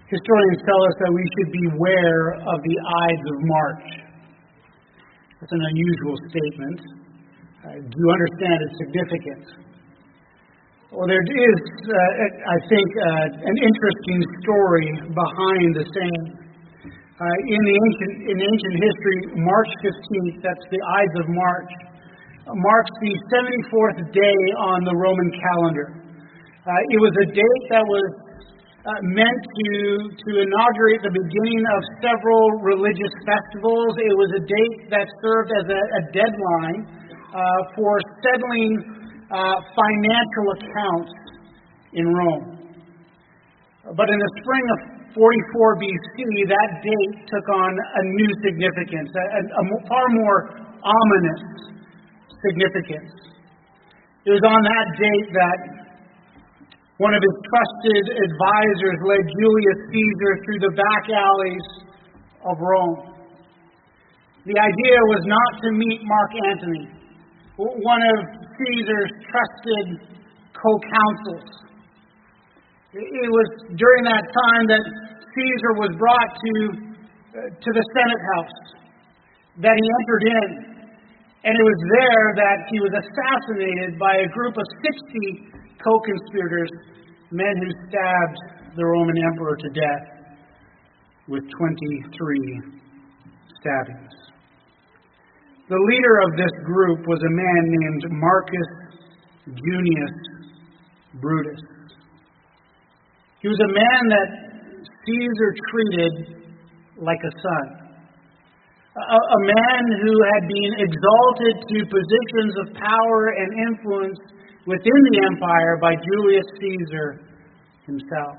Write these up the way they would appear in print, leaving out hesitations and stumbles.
Historians tell us that we should beware of the Ides of March. That's an unusual statement. Do you understand its significance? Well, there is, I think, an interesting story behind the saying. In ancient history, March 15th, that's the Ides of March, marks the 74th day on the Roman calendar. It was a date that was meant to inaugurate the beginning of several religious festivals. It was a date that served as a deadline for settling financial accounts in Rome. But in the spring of 44 BC, that date took on a new significance, a far more ominous significance. It was on that date that one of his trusted advisors led Julius Caesar through the back alleys of Rome. The idea was not to meet Mark Antony, one of Caesar's trusted co-counsels. It was during that time that Caesar was brought to the Senate House, that he entered in, and it was there that he was assassinated by a group of 60 co-conspirators, men who stabbed the Roman emperor to death with 23 stabbings. The leader of this group was a man named Marcus Junius Brutus. He was a man that Caesar treated like a son. A man who had been exalted to positions of power and influence within the empire by Julius Caesar himself.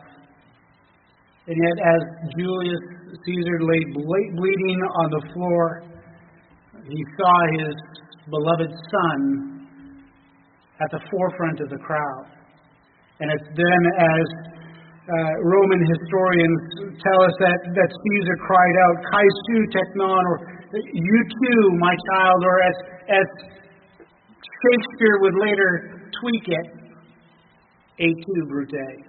And yet, as Julius Caesar lay bleeding on the floor, he saw his beloved son at the forefront of the crowd. And it's then, as Roman historians tell us, that Caesar cried out, "Kai su teknon," or "You too, my child," or as Shakespeare would later tweak it, "Et tu, Brute."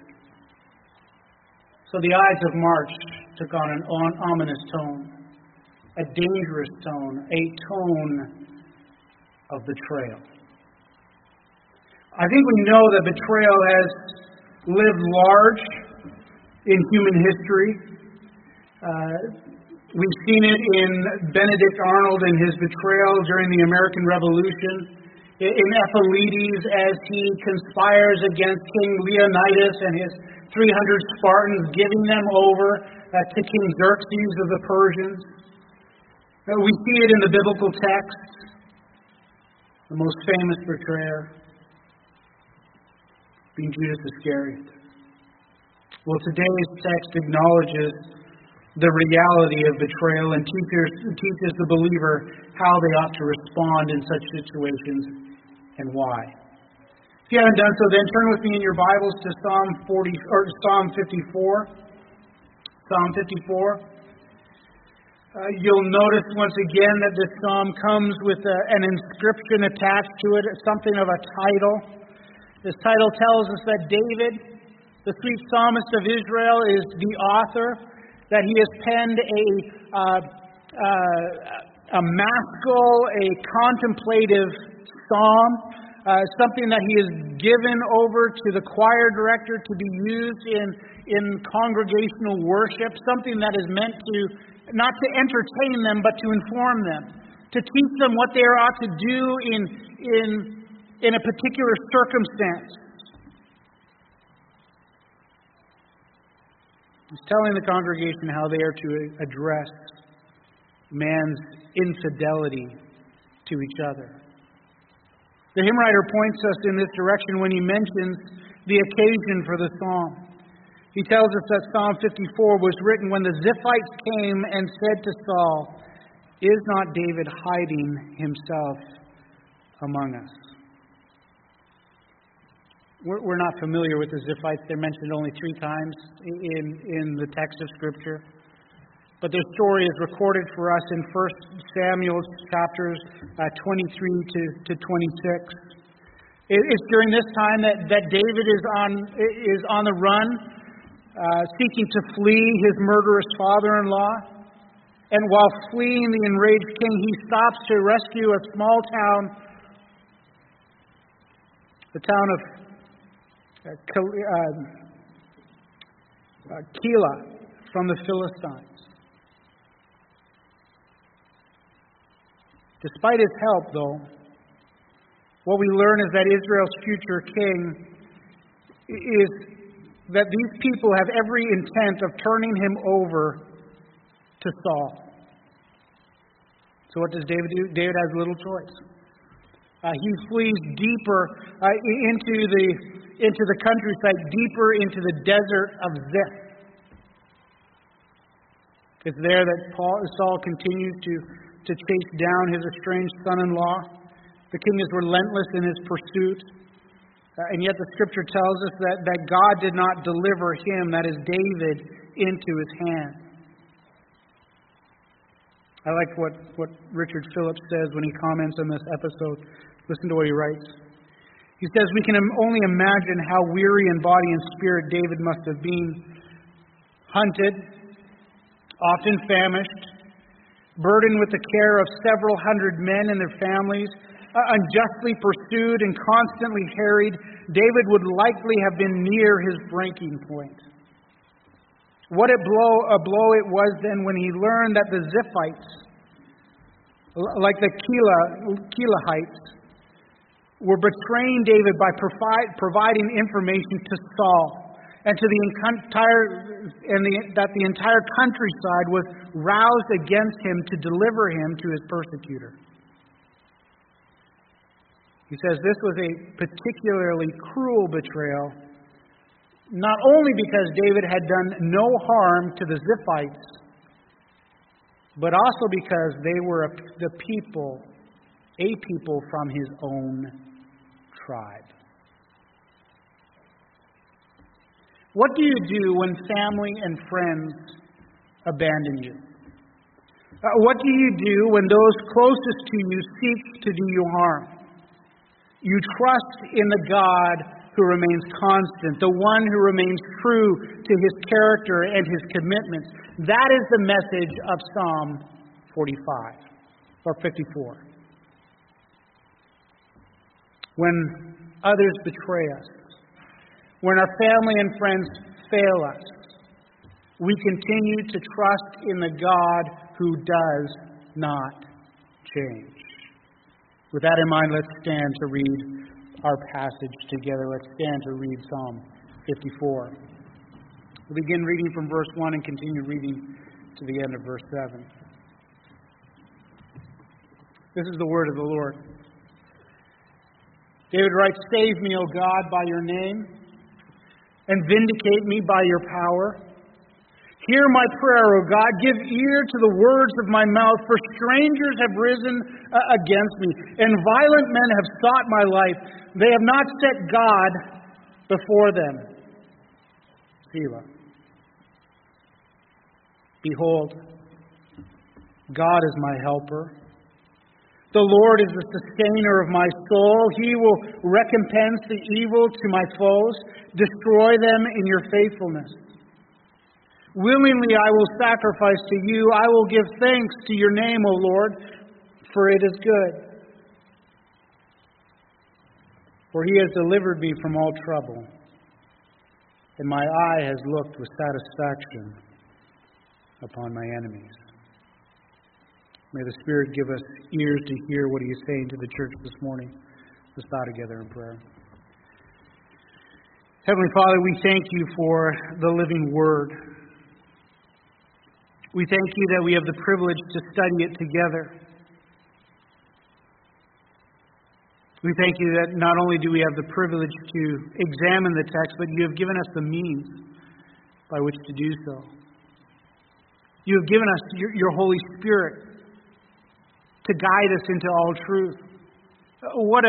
So the Ides of March took on an ominous tone, a dangerous tone, a tone of betrayal. I think we know that betrayal has lived large in human history. We've seen it in Benedict Arnold and his betrayal during the American Revolution, in Ephialtes as he conspires against King Leonidas and his 300 Spartans, giving them over to King Xerxes of the Persians. We see it in the biblical text, the most famous betrayer being Judas Iscariot. Well, today's text acknowledges the reality of betrayal and teaches the believer how they ought to respond in such situations and why. If you haven't done so, then turn with me in your Bibles to Psalm 54. Psalm 54. You'll notice once again that this psalm comes with an inscription attached to it, something of a title. This title tells us that David, the sweet psalmist of Israel, is the author, that he has penned a maskil, a contemplative psalm, something that he has given over to the choir director to be used in congregational worship, something that is meant to not to entertain them, but to inform them, to teach them what they ought to do in a particular circumstance. He's telling the congregation how they are to address man's infidelity to each other. The hymn writer points us in this direction when he mentions the occasion for the psalm. He tells us that Psalm 54 was written when the Ziphites came and said to Saul, "Is not David hiding himself among us?" We're not familiar with the Ziphites. They're mentioned only 3 times in the text of Scripture. But their story is recorded for us in 1 Samuel chapters 23 to 26. It's during this time that David is on the run seeking to flee his murderous father-in-law. And while fleeing the enraged king, he stops to rescue a small town, the town of Keilah, from the Philistines. Despite his help, though, what we learn is that Israel's future king is that these people have every intent of turning him over to Saul. So what does David do? David has little choice. He flees deeper into the countryside, deeper into the desert of Ziph. It's there that Saul continues to chase down his estranged son-in-law. The king is relentless in his pursuit. And yet the Scripture tells us that God did not deliver him, that is David, into his hand. I like what Richard Phillips says when he comments on this episode. Listen to what he writes. He says, "We can only imagine how weary in body and spirit David must have been. Hunted, often famished, burdened with the care of several hundred men and their families, unjustly pursued and constantly harried, David would likely have been near his breaking point. What a blow it was then when he learned that the Ziphites, like the Keilahites, were betraying David by providing information to Saul, and that the entire countryside was roused against him to deliver him to his persecutor." He says this was a particularly cruel betrayal, not only because David had done no harm to the Ziphites, but also because they were a people from his own tribe. What do you do when family and friends abandon you? What do you do when those closest to you seek to do you harm? You trust in the God who remains constant, the one who remains true to his character and his commitments. That is the message of Psalm 45 or 54. When others betray us, when our family and friends fail us, we continue to trust in the God who does not change. With that in mind, let's stand to read our passage together. Let's stand to read Psalm 54. We'll begin reading from verse 1 and continue reading to the end of verse 7. This is the word of the Lord. David writes, "Save me, O God, by your name, and vindicate me by your power. Hear my prayer, O God. Give ear to the words of my mouth, for strangers have risen against me, and violent men have sought my life. They have not set God before them." Selah. Behold, God is my helper. The Lord is the sustainer of my soul. He will recompense the evil to my foes, destroy them in your faithfulness. Willingly I will sacrifice to you. I will give thanks to your name, O Lord, for it is good. For he has delivered me from all trouble, and my eye has looked with satisfaction upon my enemies. May the Spirit give us ears to hear what he is saying to the church this morning. Let's bow together in prayer. Heavenly Father, we thank you for the living Word. We thank you that we have the privilege to study it together. We thank you that not only do we have the privilege to examine the text, but you have given us the means by which to do so. You have given us your Holy Spirit to guide us into all truth. What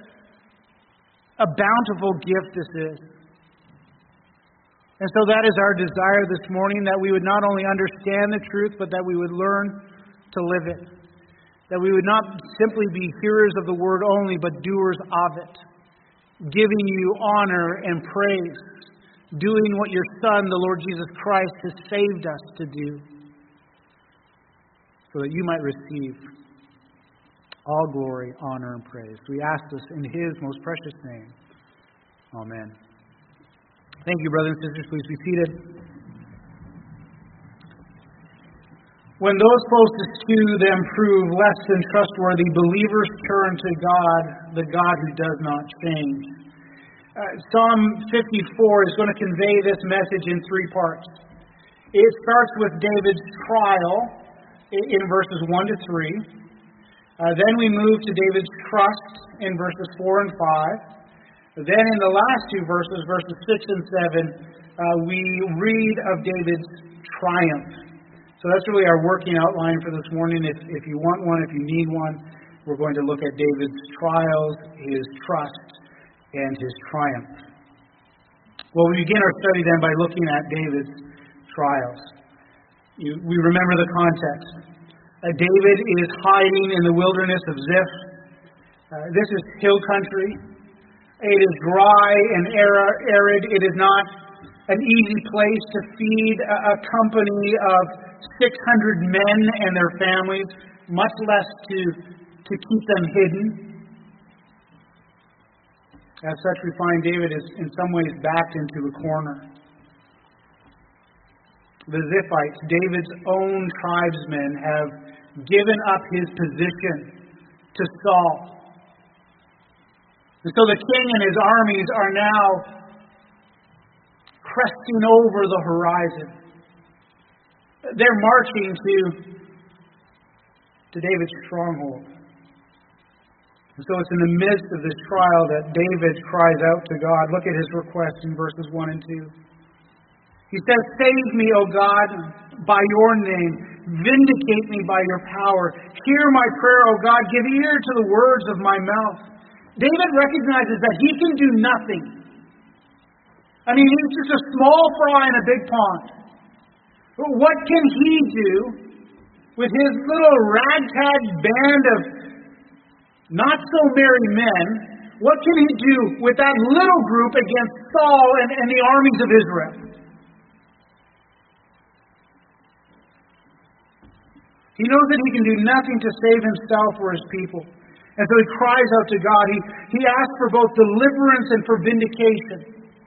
a bountiful gift this is. And so that is our desire this morning, that we would not only understand the truth, but that we would learn to live it. That we would not simply be hearers of the word only, but doers of it, giving you honor and praise doing what your Son, the Lord Jesus Christ, has saved us to do, so that you might receive all glory, honor, and praise. We ask this in His most precious name. Amen. Thank you, brothers and sisters. Please be seated. When those closest to them prove less than trustworthy, believers turn to God, the God who does not change. Psalm 54 is going to convey this message in three parts. It starts with David's trial in verses 1 to 3. Then we move to David's trust in verses 4 and 5. Then in the last two verses, verses 6 and 7, we read of David's triumph. So that's really our working outline for this morning. If you want one, if you need one, we're going to look at David's trials, his trust, and his triumph. Well, we begin our study then by looking at David's trials. We remember the context. David is hiding in the wilderness of Ziph. This is hill country. It is dry and arid. It is not an easy place to feed a company of 600 men and their families, much less to keep them hidden. As such, we find David is in some ways backed into a corner. The Ziphites, David's own tribesmen, have given up his position to Saul. And so the king and his armies are now cresting over the horizon. They're marching to David's stronghold. And so it's in the midst of this trial that David cries out to God. Look at his request in verses 1 and 2. He says, "Save me, O God, by your name. Vindicate me by your power. Hear my prayer, O God. Give ear to the words of my mouth." David recognizes that he can do nothing. I mean, he's just a small fry in a big pond. What can he do with his little ragtag band of not-so-merry men? What can he do with that little group against Saul and the armies of Israel? He knows that he can do nothing to save himself or his people. And so he cries out to God. He asks for both deliverance and for vindication.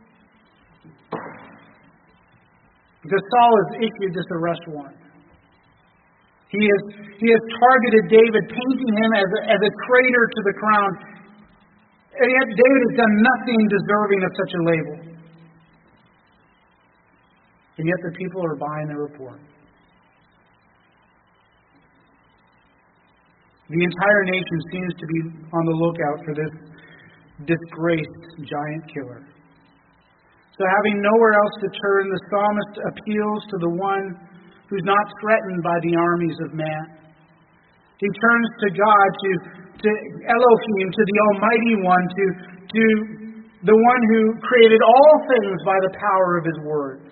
Because Saul has issued this arrest warrant. He has targeted David, painting him as a traitor to the crown. And yet David has done nothing deserving of such a label. And yet the people are buying the report. The entire nation seems to be on the lookout for this disgraced giant killer. So having nowhere else to turn, the psalmist appeals to the one who's not threatened by the armies of man. He turns to God, to Elohim, to the Almighty One, to the one who created all things by the power of His Word.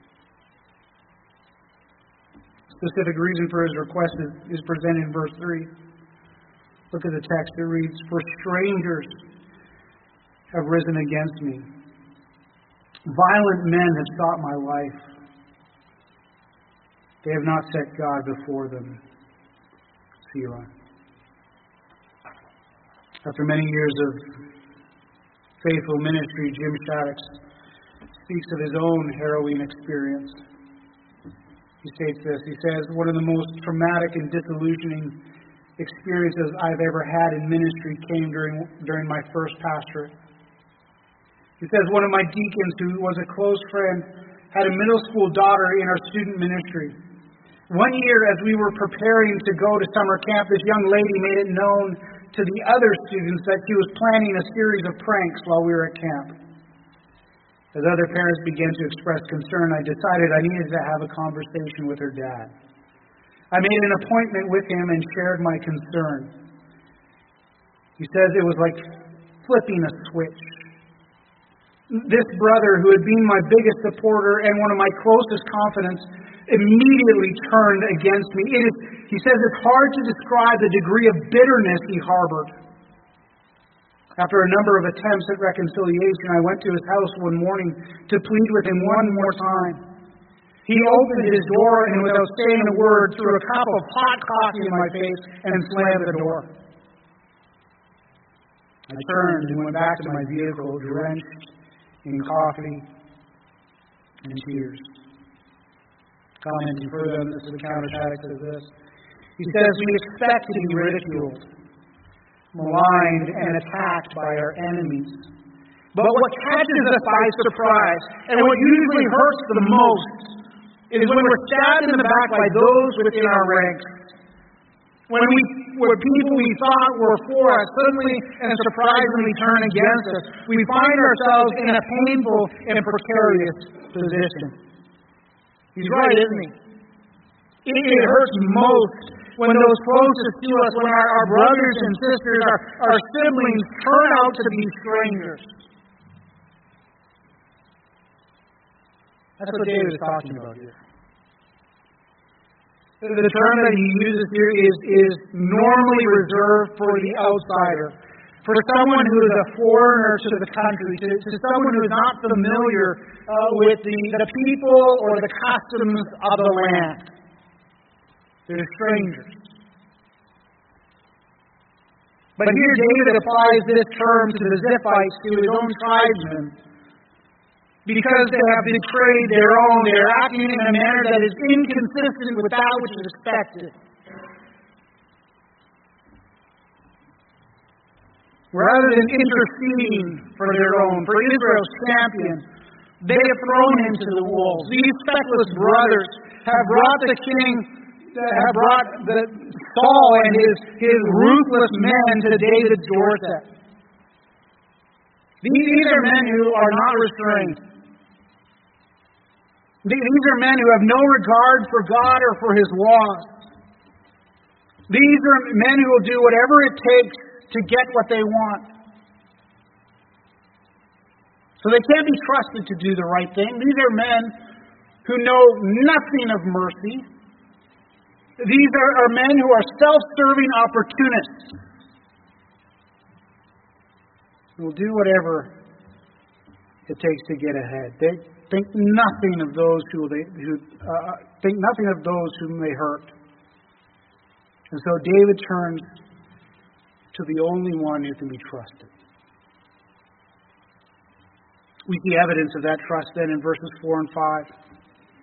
Specific reason for his request is presented in verse 3. Look at the text. It reads, "For strangers have risen against me. Violent men have sought my life. They have not set God before them." Selah. After many years of faithful ministry, Jim Shaddix speaks of his own harrowing experience. He states this. He says, "One of the most traumatic and disillusioning experiences I've ever had in ministry came during my first pastorate." He says, "One of my deacons, who was a close friend, had a middle school daughter in our student ministry. One year, as we were preparing to go to summer camp, this young lady made it known to the other students that she was planning a series of pranks while we were at camp. As other parents began to express concern, I decided I needed to have a conversation with her dad. I made an appointment with him and shared my concern. He says it was like flipping a switch. This brother, who had been my biggest supporter and one of my closest confidants, immediately turned against me. He says it's hard to describe the degree of bitterness he harbored. After a number of attempts at reconciliation, I went to his house one morning to plead with him one more time. He opened his door and without saying a word threw a cup of hot coffee in my face and slammed the door. I turned and went back to my vehicle, drenched in coffee and tears. Commenting further on this account, Shattuck says this. He says, we expect to be ridiculed, maligned, and attacked by our enemies. But what catches us by surprise, and what usually hurts the most, is when we're stabbed in the back by those within our ranks. When people we thought were for us suddenly and surprisingly turn against us, we find ourselves in a painful and precarious position. He's right, isn't he? It hurts most when those closest to us, when our brothers and sisters, our siblings, turn out to be strangers. That's what David is talking about here. The term that he uses here is normally reserved for the outsider, for someone who is a foreigner to the country, to someone who is not familiar with the people or the customs of the land. They're strangers. But here David applies this term to the Ziphites, to his own tribesmen, because they have betrayed their own. They're acting in a manner that is inconsistent with that which is expected. Rather than interceding for their own, for Israel's champion, they have thrown him to the wolves. These feckless brothers have brought the king, Saul and his ruthless men to David's doorstep. These are men who are not restrained. These are men who have no regard for God or for His laws. These are men who will do whatever it takes to get what they want. So they can't be trusted to do the right thing. These are men who know nothing of mercy. These are men who are self-serving opportunists. Who will do whatever it takes to get ahead. They think nothing of those whom they hurt. And so David turns to the only one who can be trusted. We see evidence of that trust then in verses 4 and 5.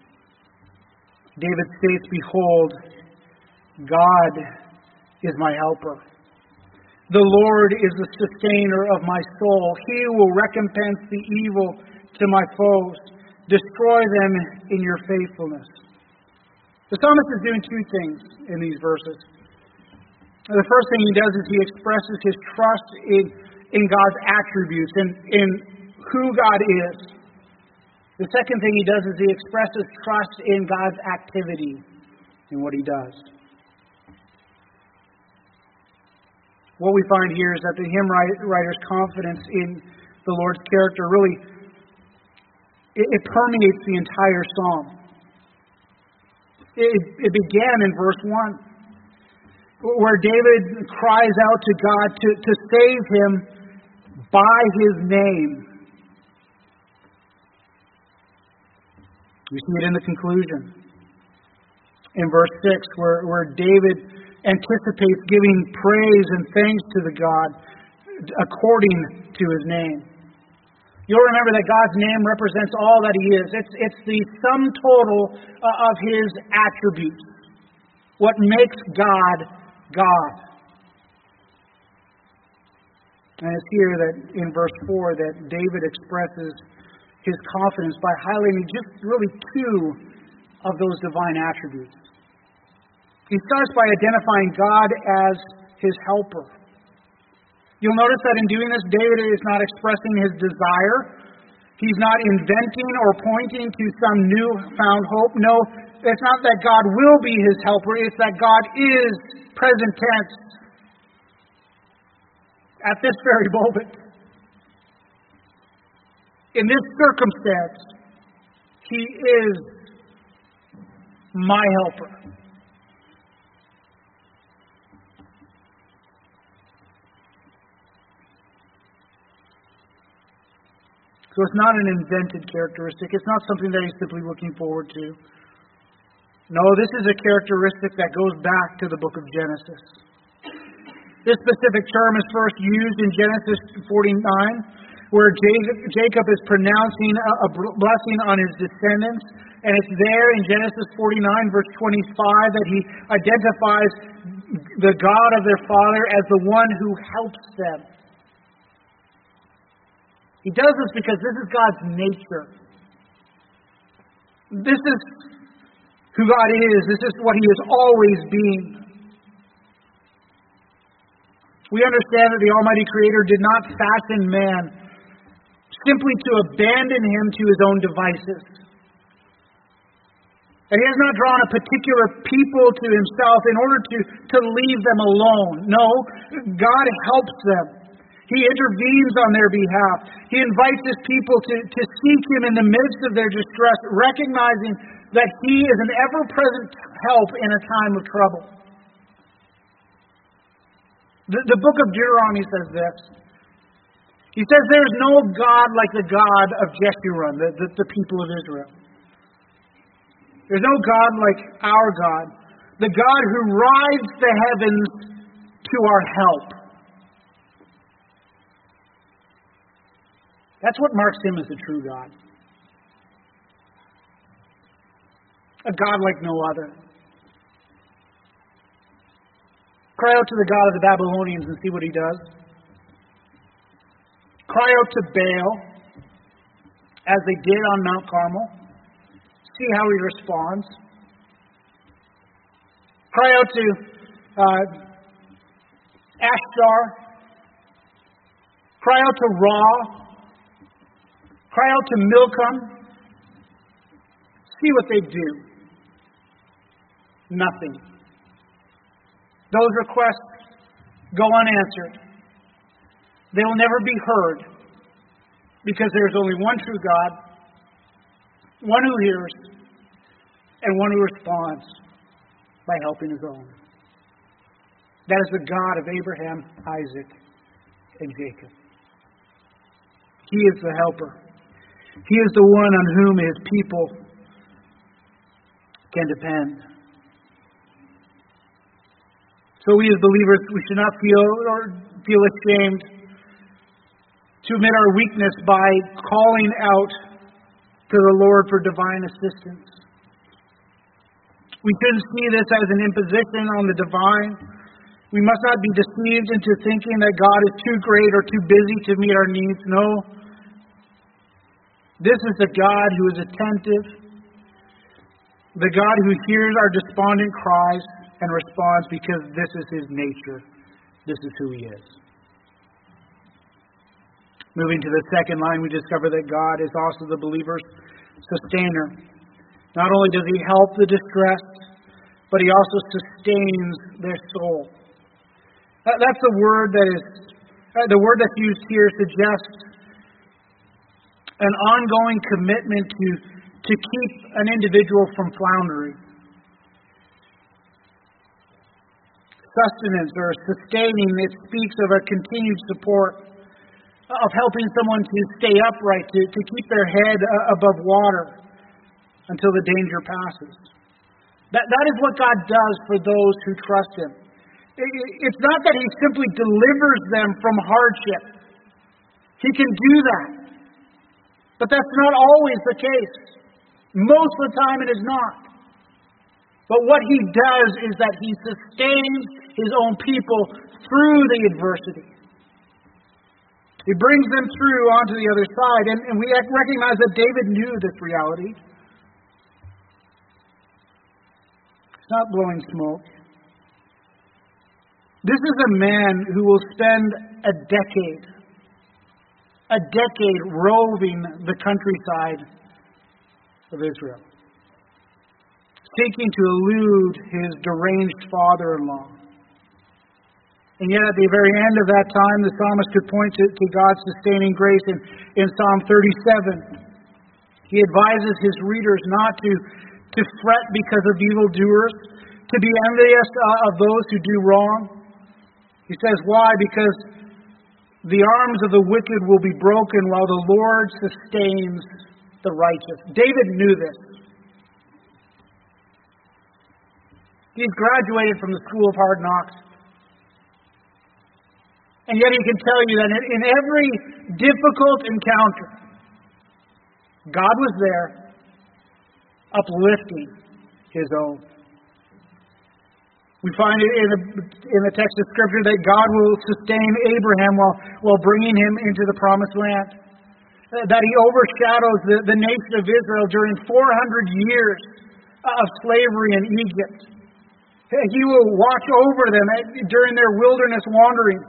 David states, "Behold, God is my helper. The Lord is the sustainer of my soul. He will recompense the evil to my foes. Destroy them in your faithfulness." The psalmist is doing two things in these verses. The first thing he does is he expresses his trust in God's attributes, in who God is. The second thing he does is he expresses trust in God's activity, in what He does. What we find here is that the hymn writer's confidence in the Lord's character really, it permeates the entire psalm. It began in verse 1, where David cries out to God to save him by His name. We see it in the conclusion. In verse 6, where David anticipates giving praise and thanks to the God according to His name. You'll remember that God's name represents all that He is. It's the sum total of His attributes. What makes God, God. And it's here that in verse 4 that David expresses his confidence by highlighting just really two of those divine attributes. He starts by identifying God as his helper. You'll notice that in doing this, David is not expressing his desire. He's not inventing or pointing to some newfound hope. No, it's not that God will be his helper. It's that God is, present tense, at this very moment. In this circumstance, He is my helper. So it's not an invented characteristic. It's not something that he's simply looking forward to. No, this is a characteristic that goes back to the book of Genesis. This specific term is first used in Genesis 49, where Jacob is pronouncing a blessing on his descendants. And it's there in Genesis 49, verse 25, that he identifies the God of their father as the one who helps them. He does this because this is God's nature. This is who God is. This is what He has always been. We understand that the Almighty Creator did not fashion man simply to abandon him to his own devices. And He has not drawn a particular people to Himself in order to leave them alone. No, God helps them. He intervenes on their behalf. He invites His people to seek Him in the midst of their distress, recognizing that He is an ever-present help in a time of trouble. The book of Deuteronomy says this. He says there is no God like the God of Jeshurun, the people of Israel. There's no God like our God, the God who rides the heavens to our help. That's what marks Him as the true God. A God like no other. Cry out to the God of the Babylonians and see what He does. Cry out to Baal, as they did on Mount Carmel. See how He responds. Cry out to Ashtar. Cry out to Ra. Cry out to Milcom. See what they do. Nothing. Those requests go unanswered. They will never be heard because there is only one true God, one who hears, and one who responds by helping His own. That is the God of Abraham, Isaac, and Jacob. He is the helper. He is the one on whom His people can depend. So we as believers, we should not feel ashamed to admit our weakness by calling out to the Lord for divine assistance. We shouldn't see this as an imposition on the divine. We must not be deceived into thinking that God is too great or too busy to meet our needs. No. This is the God who is attentive, the God who hears our despondent cries and responds because this is His nature. This is who He is. Moving to the second line, we discover that God is also the believer's sustainer. Not only does He help the distressed, but He also sustains their soul. That's the word that's used here suggests an ongoing commitment to keep an individual from floundering. Sustenance or sustaining, it speaks of a continued support, of helping someone to stay upright, to keep their head above water until the danger passes. That is what God does for those who trust Him. It's not that He simply delivers them from hardship. He can do that. But that's not always the case. Most of the time it is not. But what He does is that He sustains His own people through the adversity. He brings them through onto the other side. And we recognize that David knew this reality. It's not blowing smoke. This is a man who will spend a decade roving the countryside of Israel, seeking to elude his deranged father-in-law. And yet at the very end of that time, the psalmist could point to God's sustaining grace in Psalm 37. He advises his readers not to fret because of evildoers, to be envious of those who do wrong. He says, why? Because The arms of the wicked will be broken while the Lord sustains the righteous. David knew this. He's graduated from the school of hard knocks. And yet he can tell you that in every difficult encounter, God was there, uplifting His own. We find it in the text of Scripture that God will sustain Abraham while bringing him into the promised land. That He overshadows the nation of Israel during 400 years of slavery in Egypt. He will watch over them during their wilderness wanderings.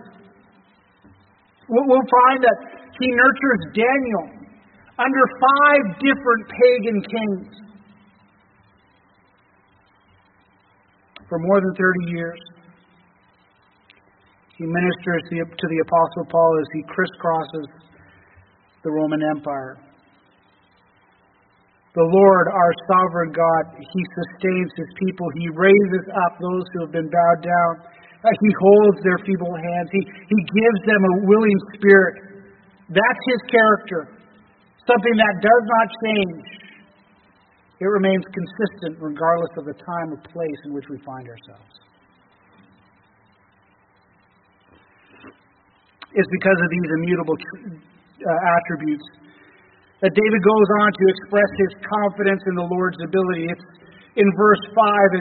We'll find that He nurtures Daniel under 5 different pagan kings. For more than 30 years, He ministers to the Apostle Paul as he crisscrosses the Roman Empire. The Lord, our sovereign God, He sustains His people. He raises up those who have been bowed down. He holds their feeble hands. He gives them a willing spirit. That's His character. Something that does not change. It remains consistent regardless of the time or place in which we find ourselves. It's because of these immutable attributes that David goes on to express his confidence in the Lord's ability. It's in verse 5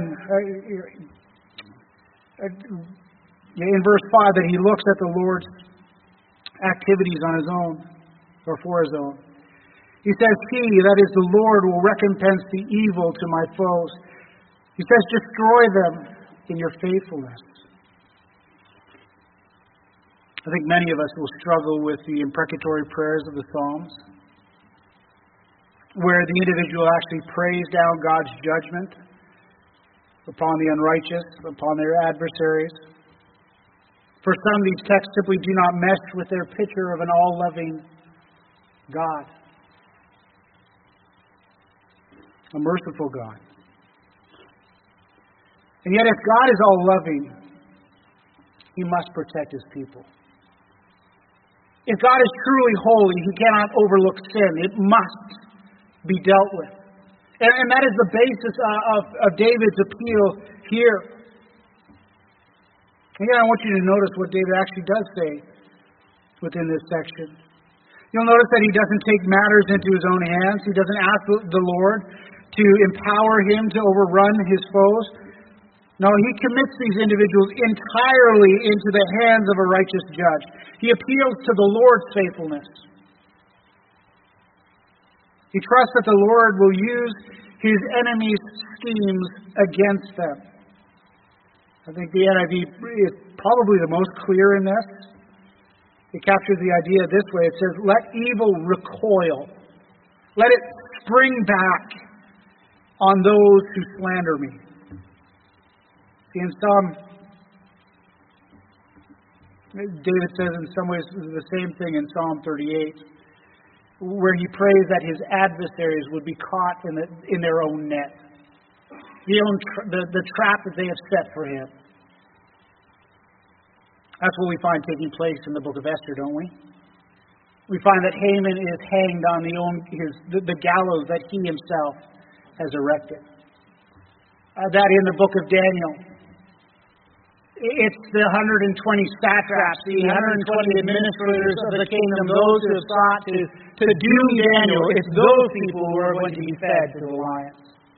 in verse 5 that he looks at the Lord's activities on His own, or for His own. He says, He, that is the Lord, will recompense the evil to my foes. He says, destroy them in your faithfulness. I think many of us will struggle with the imprecatory prayers of the Psalms, where the individual actually prays down God's judgment upon the unrighteous, upon their adversaries. For some, these texts simply do not mesh with their picture of an all-loving God. A merciful God. And yet, if God is all-loving, He must protect His people. If God is truly holy, He cannot overlook sin. It must be dealt with. And that is the basis of David's appeal here. Again, I want you to notice what David actually does say within this section. You'll notice that he doesn't take matters into his own hands. He doesn't ask the Lord to empower him to overrun his foes. No, he commits these individuals entirely into the hands of a righteous judge. He appeals to the Lord's faithfulness. He trusts that the Lord will use His enemies' schemes against them. I think the NIV is probably the most clear in this. It captures the idea this way. It says, let evil recoil. Let it spring back on those who slander me. See, David says in some ways the same thing in Psalm 38, where he prays that his adversaries would be caught in their own net, the trap that they have set for him. That's what we find taking place in the book of Esther, don't we? We find that Haman is hanged on the gallows that he himself has erected. That in the book of Daniel, it's the 120 satraps, the 120 administrators of the kingdom, those who have sought to doom Daniel. It's those people who are going to be fed to the lions.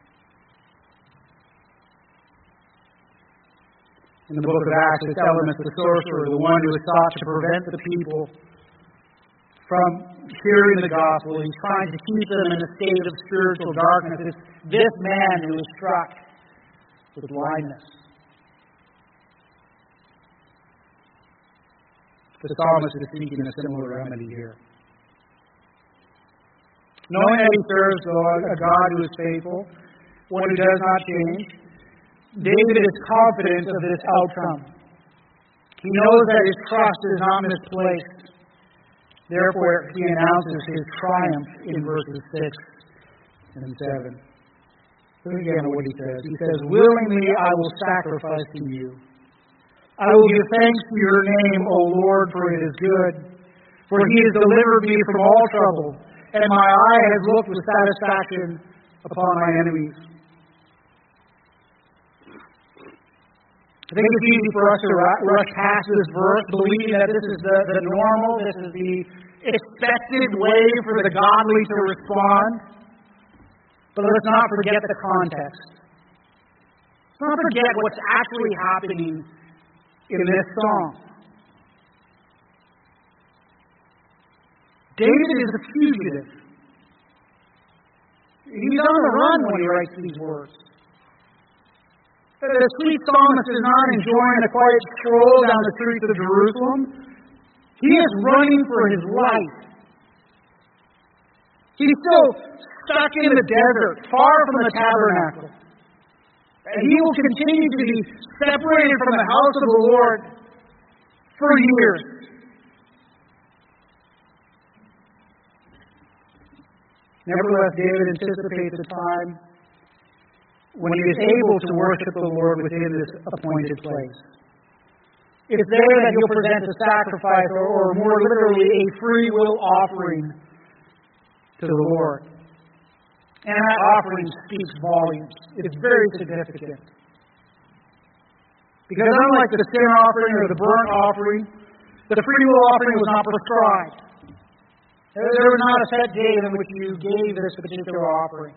In the book of Acts, it's Elymas the sorcerer, the one who has sought to prevent the people from hearing the gospel. He's trying to keep them in a state of spiritual darkness. It's this man who is struck with blindness. The psalmist is seeking a similar remedy here. Knowing that he serves a God who is faithful, one who does not change, David is confident of this outcome. He knows that his trust is not misplaced. Therefore, he announces his triumph in verses 6 and 7. Look again at what he says. He says, willingly I will sacrifice to you. I will give thanks to your name, O Lord, for it is good. For he has delivered me from all trouble, and my eye has looked with satisfaction upon my enemies. I think it's easy for us to rush past this verse, believing that this is the normal, this is the expected way for the godly to respond. But let's not forget the context. Let's not forget what's actually happening in this song. David is a fugitive. He's on the run when he writes these words. The sweet psalmist is not enjoying a quiet stroll down the streets of Jerusalem. He is running for his life. He's still stuck in the desert, far from the tabernacle. And he will continue to be separated from the house of the Lord for years. Nevertheless, David anticipates a time when he is able to worship the Lord within this appointed place. It's there that he'll present a sacrifice, or more literally, a free will offering to the Lord. And that offering speaks volumes. It's very significant. Because unlike the sin offering or the burnt offering, the free will offering was not prescribed. There was not a set day in which you gave this particular offering.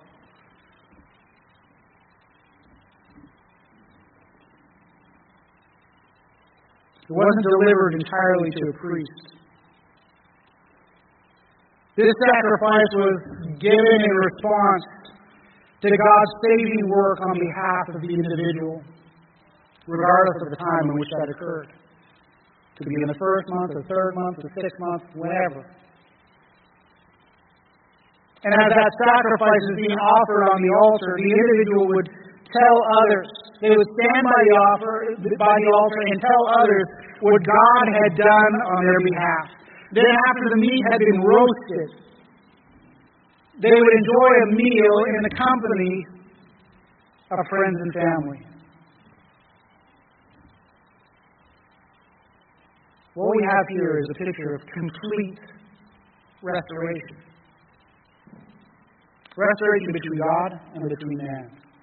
It wasn't delivered entirely to a priest. This sacrifice was given in response to God's saving work on behalf of the individual, regardless of the time in which that occurred. To be in the first month, the third month, the sixth month, whenever. And as that sacrifice is being offered on the altar, the individual would tell others. They would stand by the altar and tell others what God had done on their behalf. Then after the meat had been roasted, they would enjoy a meal in the company of friends and family. What we have here is a picture of complete restoration. Restoration between God and between man.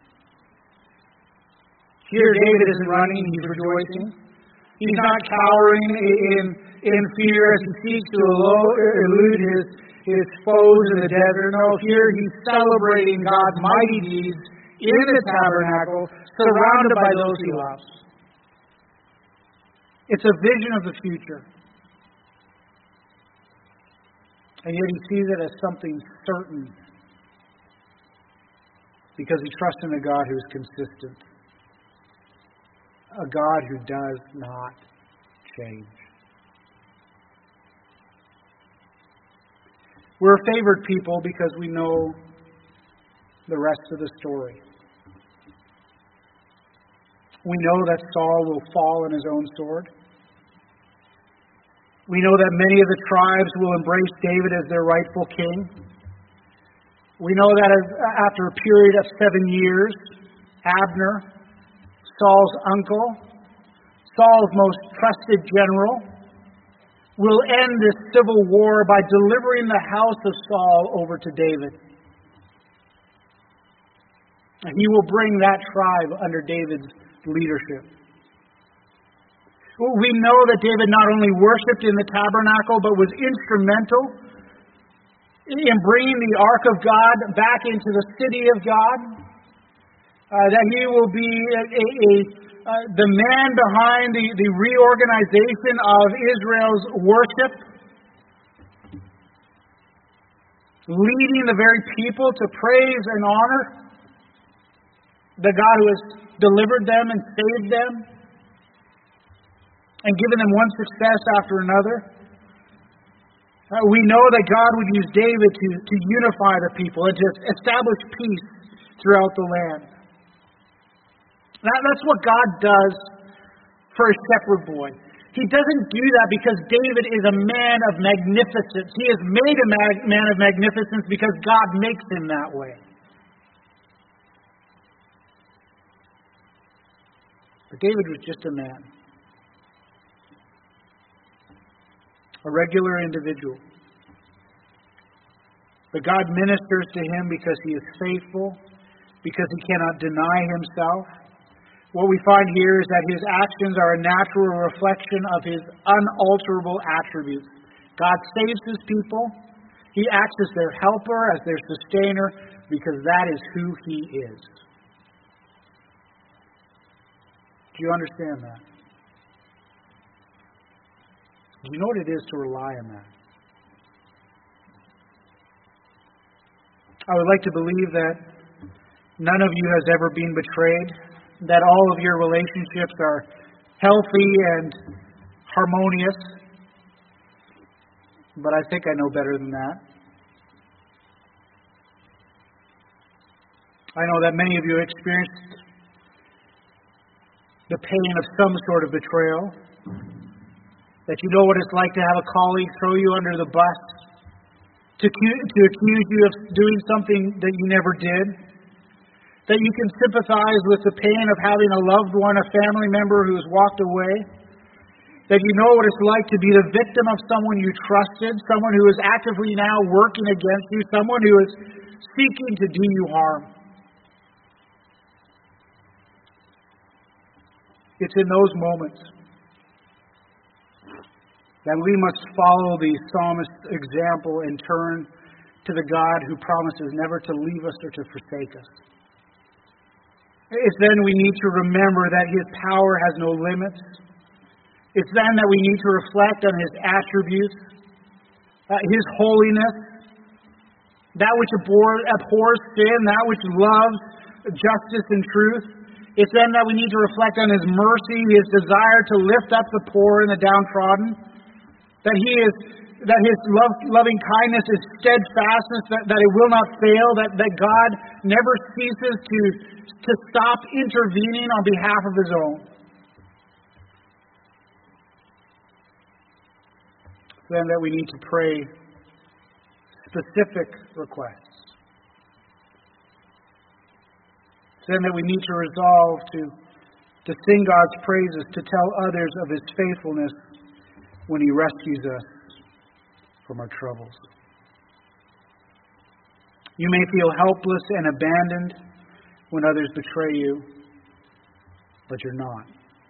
Here David isn't running, he's rejoicing. He's not cowering in fear as he seeks to elude his foes in the desert. No, here he's celebrating God's mighty deeds in the tabernacle, surrounded by those he loves. It's a vision of the future. And yet he sees it as something certain, because he trusts in a God who is consistent. A God who does not change. We're a favored people because we know the rest of the story. We know that Saul will fall on his own sword. We know that many of the tribes will embrace David as their rightful king. We know that after a period of 7 years, Abner, Saul's uncle, Saul's most trusted general, will end this civil war by delivering the house of Saul over to David. He will bring that tribe under David's leadership. We know that David not only worshipped in the tabernacle, but was instrumental in bringing the Ark of God back into the city of God. That he will be the man behind the reorganization of Israel's worship, leading the very people to praise and honor the God who has delivered them and saved them and given them one success after another. We know that God would use David to unify the people and to establish peace throughout the land. That's what God does for a shepherd boy. He doesn't do that because David is a man of magnificence. He is made a man of magnificence because God makes him that way. But David was just a man. a regular individual. But God ministers to him because he is faithful, because he cannot deny himself. What we find here is that his actions are a natural reflection of his unalterable attributes. God saves his people. He acts as their helper, as their sustainer, because that is who he is. Do you understand that? Do you know what it is to rely on that? I would like to believe that none of you has ever been betrayed, that all of your relationships are healthy and harmonious. But I think I know better than that. I know that many of you experienced the pain of some sort of betrayal, that you know what it's like to have a colleague throw you under the bus, to accuse you of doing something that you never did, that you can sympathize with the pain of having a loved one, a family member who has walked away, that you know what it's like to be the victim of someone you trusted, someone who is actively now working against you, someone who is seeking to do you harm. It's in those moments that we must follow the psalmist's example and turn to the God who promises never to leave us or to forsake us. It's then we need to remember that his power has no limits. It's then that we need to reflect on his attributes, his holiness, that which abhors sin, that which loves justice and truth. It's then that we need to reflect on his mercy, his desire to lift up the poor and the downtrodden, that his loving kindness is steadfastness, that it will not fail, that God never ceases to stop intervening on behalf of his own. Then that we need to pray specific requests. Then that we need to resolve to sing God's praises, to tell others of his faithfulness when he rescues us from our troubles. You may feel helpless and abandoned when others betray you, but you're not.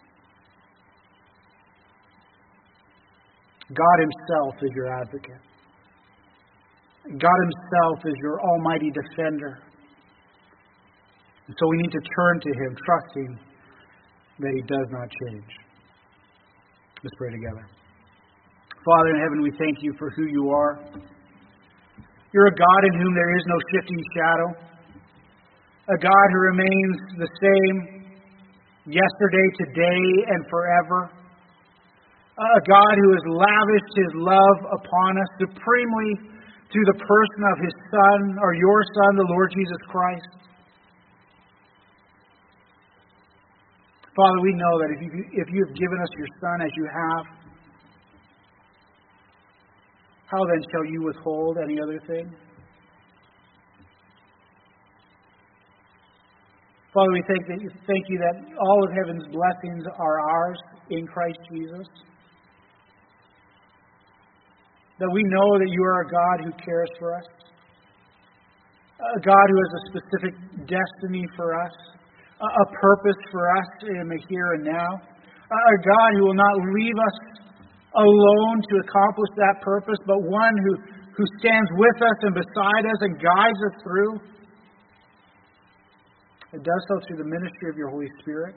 God himself is your advocate. God himself is your almighty defender. And so we need to turn to him, trusting that he does not change. Let's pray together. Father in heaven, we thank you for who you are. You're a God in whom there is no shifting shadow. A God who remains the same yesterday, today, and forever. A God who has lavished his love upon us supremely through the person of his Son, or your Son, the Lord Jesus Christ. Father, we know that if you have given us your Son as you have, how then shall you withhold any other thing? Father, we thank you that all of heaven's blessings are ours in Christ Jesus. That we know that you are a God who cares for us. A God who has a specific destiny for us. A purpose for us in the here and now. A God who will not leave us alone to accomplish that purpose, but one who stands with us and beside us and guides us through. It does so through the ministry of your Holy Spirit.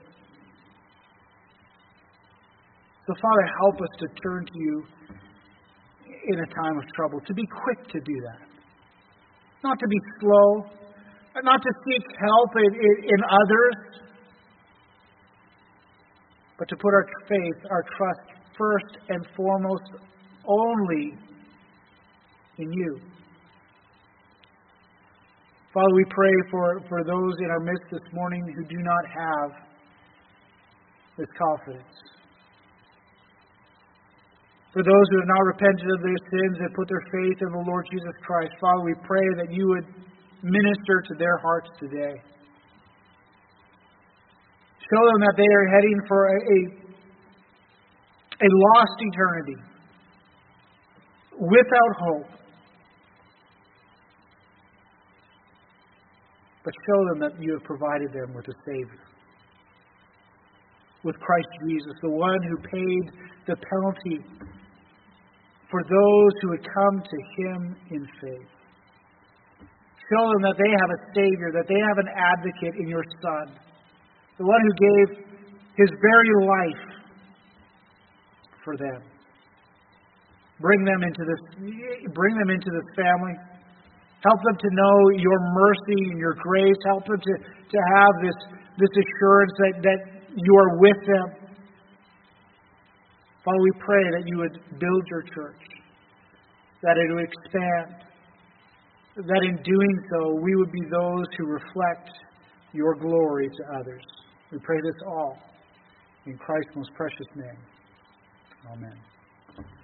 So, Father, help us to turn to you in a time of trouble, to be quick to do that. Not to be slow, not to seek help in others, but to put our faith, our trust first and foremost only in you. Father, we pray for those in our midst this morning who do not have this confidence. For those who have not repented of their sins and put their faith in the Lord Jesus Christ, Father, we pray that you would minister to their hearts today. Show them that they are heading for a lost eternity. without hope. But show them that you have provided them with a Savior. With Christ Jesus, the one who paid the penalty for those who would come to Him in faith. Show them that they have a Savior, that they have an advocate in your Son, the one who gave His very life for them. Bring them into this family. Help them to know your mercy and your grace. Help them to have this assurance that you are with them. Father, we pray that you would build your church, that it would expand, that in doing so we would be those who reflect your glory to others. We pray this all in Christ's most precious name. Amen.